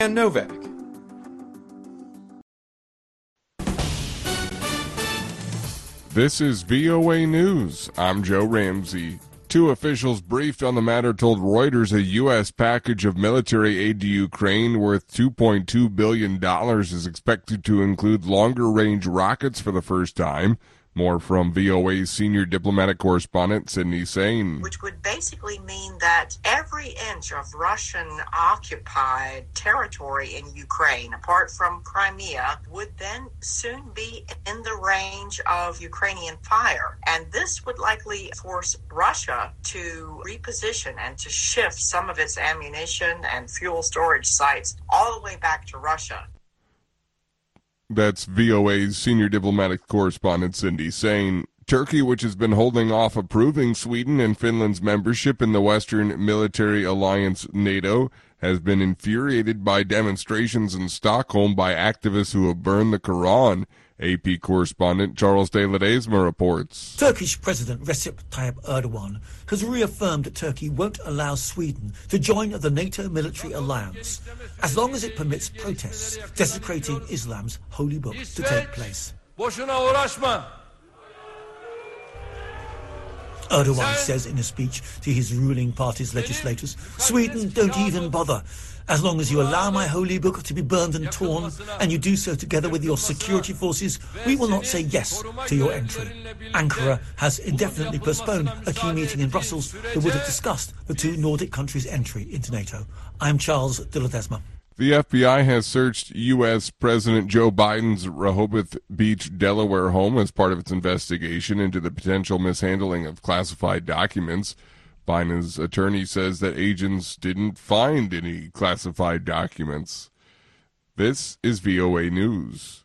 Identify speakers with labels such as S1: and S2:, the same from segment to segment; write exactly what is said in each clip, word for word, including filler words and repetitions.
S1: Novak.
S2: This is V O A News. I'm Joe Ramsey. Two officials briefed on the matter told Reuters a U S package of military aid to Ukraine worth two point two billion dollars is expected to include longer-range rockets for the first time. More from V O A's senior diplomatic correspondent, Sydney Sain.
S3: Which would basically mean that every inch of Russian-occupied territory in Ukraine, apart from Crimea, would then soon be in the range of Ukrainian fire. And this would likely force Russia to reposition and to shift some of its ammunition and fuel storage sites all the way back to Russia.
S2: That's V O A's senior diplomatic correspondent, Cindy Sain. Turkey, which has been holding off approving Sweden and Finland's membership in the Western military alliance NATO, has been infuriated by demonstrations in Stockholm by activists who have burned the Quran. A P correspondent Charles de Ledesma reports.
S4: Turkish President Recep Tayyip Erdogan has reaffirmed that Turkey won't allow Sweden to join the NATO military alliance as long as it permits protests desecrating Islam's holy book to take place. Erdogan says in a speech to his ruling party's legislators, Sweden, don't even bother. As long as you allow my holy book to be burned and torn, and you do so together with your security forces, we will not say yes to your entry. Ankara has indefinitely postponed a key meeting in Brussels that would have discussed the two Nordic countries' entry into NATO. I'm Charles de Ledesma.
S2: The F B I has searched U S President Joe Biden's Rehoboth Beach, Delaware home as part of its investigation into the potential mishandling of classified documents. Biden's attorney says that agents didn't find any classified documents. This is V O A News.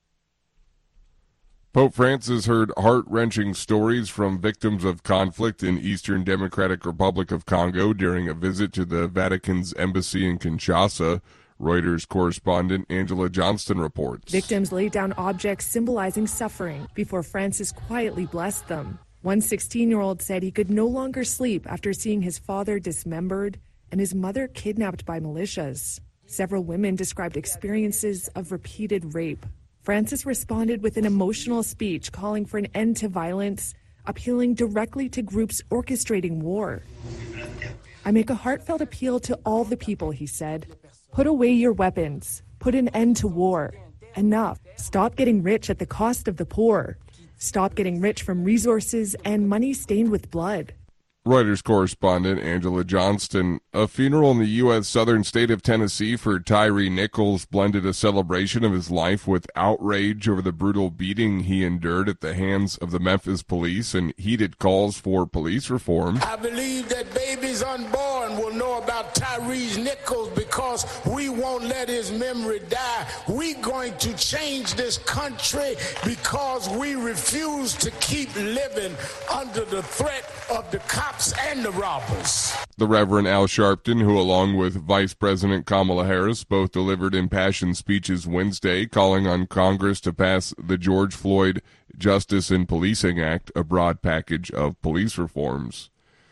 S2: Pope Francis heard heart-wrenching stories from victims of conflict in Eastern Democratic Republic of Congo during a visit to the Vatican's embassy in Kinshasa. Reuters correspondent Angela Johnston reports.
S5: Victims laid down objects symbolizing suffering before Francis quietly blessed them. One sixteen-year-old said he could no longer sleep after seeing his father dismembered and his mother kidnapped by militias. Several women described experiences of repeated rape. Francis responded with an emotional speech calling for an end to violence, appealing directly to groups orchestrating war. I make a heartfelt appeal to all the people, he said. Put away your weapons. Put an end to war. Enough. Stop getting rich at the cost of the poor. Stop getting rich from resources and money stained with blood.
S2: Reuters correspondent Angela Johnston. A funeral in the U S southern state of Tennessee for Tyree Nichols blended a celebration of his life with outrage over the brutal beating he endured at the hands of the Memphis police and heated calls for police reform.
S6: I believe that babies unborn will know about Tyree Nichols because we won't let his memory die. We're going to change this country because we refuse to keep living under the threat of the cops and the robbers.
S2: The Reverend Al Sharpton, who along with Vice President Kamala Harris both delivered impassioned speeches Wednesday calling on Congress to pass the George Floyd Justice in Policing Act, a broad package of police reforms.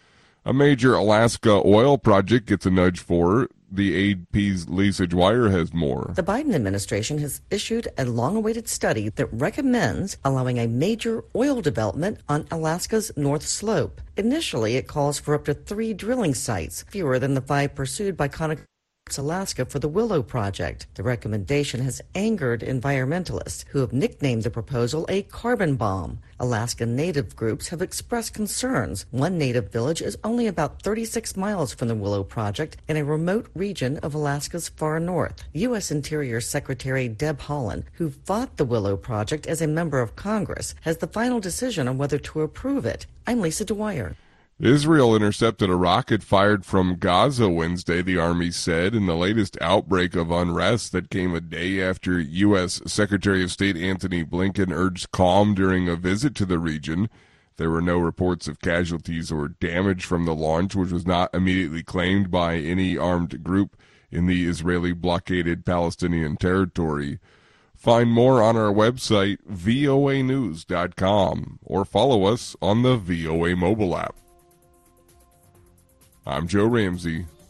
S2: A major Alaska oil project gets a nudge forward. The A P's Lisa Dwyer has more.
S7: The Biden administration has issued a long-awaited study that recommends allowing a major oil development on Alaska's North Slope. Initially, it calls for up to three drilling sites, fewer than the five pursued by Conoco Alaska for the Willow Project. The recommendation has angered environmentalists who have nicknamed the proposal a carbon bomb. Alaska Native groups have expressed concerns. One native village is only about thirty-six miles from the Willow Project in a remote region of Alaska's far north. U S Interior Secretary Deb Haaland, who fought the Willow Project as a member of Congress, has the final decision on whether to approve it. I'm Lisa Dwyer.
S2: Israel intercepted a rocket fired from Gaza Wednesday, the Army said, in the latest outbreak of unrest that came a day after U S Secretary of State Antony Blinken urged calm during a visit to the region. There were no reports of casualties or damage from the launch, which was not immediately claimed by any armed group in the Israeli blockaded Palestinian territory. Find more on our website, V O A news dot com, or follow us on the V O A mobile app. I'm Joe Ramsey.